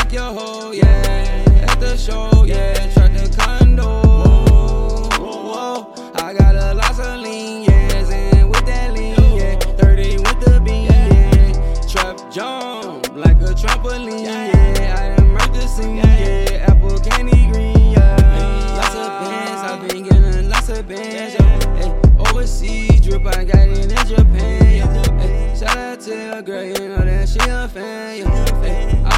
fuck your hoe, yeah. At the show, yeah. Truck the condo. Whoa. I got a lot of lean, yeah. And with that lean, yeah. 30 with the bean, yeah. Trap jump like a trampoline, yeah. I done murked the scene, yeah. Apple candy green, yeah. Lots of bands, I've been getting lots of bands, yeah. Hey, overseas drip, I got it in Japan, yeah. Hey, shout out to your girl, you know that she a fan, yeah.